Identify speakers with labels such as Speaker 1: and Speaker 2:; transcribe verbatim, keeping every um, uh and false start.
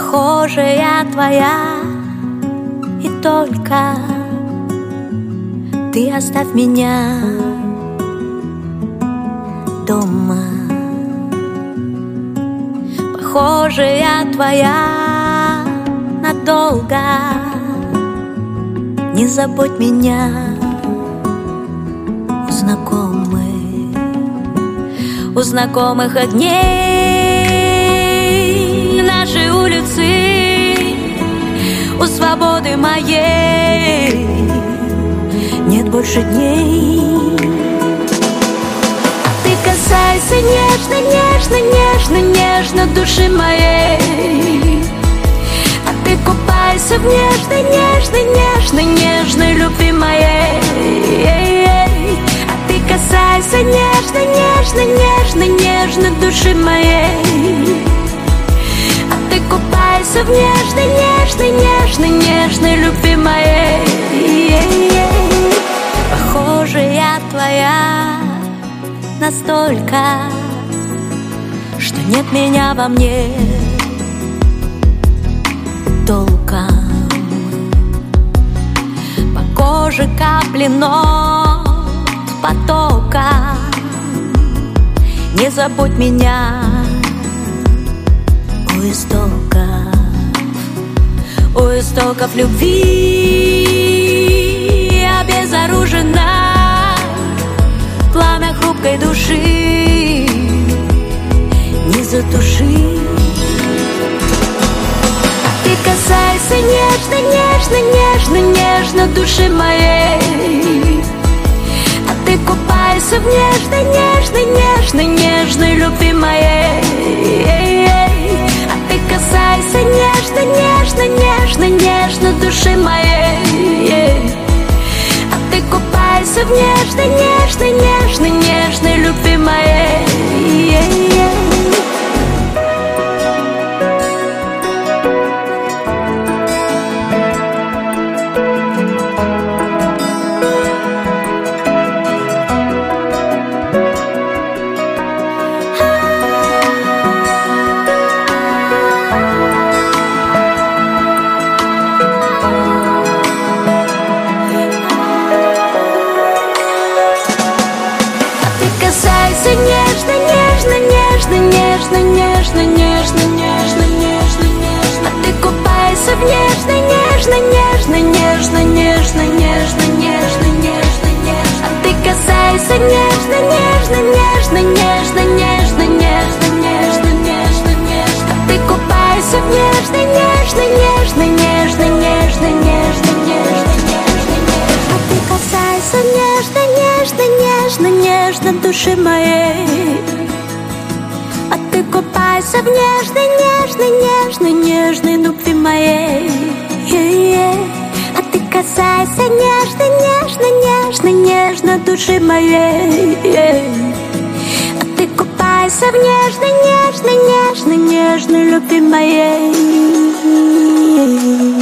Speaker 1: похожая твоя, и только ты оставь меня дома. Похожая твоя надолго, не забудь меня у знакомых, у знакомых огней нашей улицы, у свободы моей нет больше дней. А ты касайся нежно, нежно, нежно, нежно души моей. А ты купайся в нежной, нежной, нежной, нежной любви моей. А ты касайся нежно, нежно, нежно, нежно души моей. А ты купайся в нежной, нежной, нежной, нежной любви моей. Похожая твоя настолько, что нет меня во мне толком. По коже капли нот потока, не забудь меня у истоков, у истоков любви, обезоружена в пламя хрупкой души, не затуши. А ты касайся нежно, нежно, нежно, нежно души моей. А ты купайся в нежной, нежной, нежной, нежной любви моей. А ты касайся нежно, нежно, нежно, нежно души моей. А ты купайся в нежной, нежной, нежной, нежной любви моей. Касайся нежно, нежно, нежно, нежно, нежно, нежно, нежно, нежно, нежно. А ты купайся в нежно, нежно, нежно, нежно, нежно, нежно, нежно, нежно, нежно. А ты касайся нежно, нежно, нежно, нежно, нежно, нежно, нежно, нежно, нежно. А ты купайся в нежно, нежно, нежно, нежно, нежно, нежно, нежно, нежно, нежно. А ты касайся нежно, нежно, нежно, нежно души моей. А ты купайся в нежной, нежной, нежной, нежной любви моей. А ты касайся нежно, нежно, нежно, нежно души моей. А ты купайся в нежной, нежной, нежной, нежной любви моей.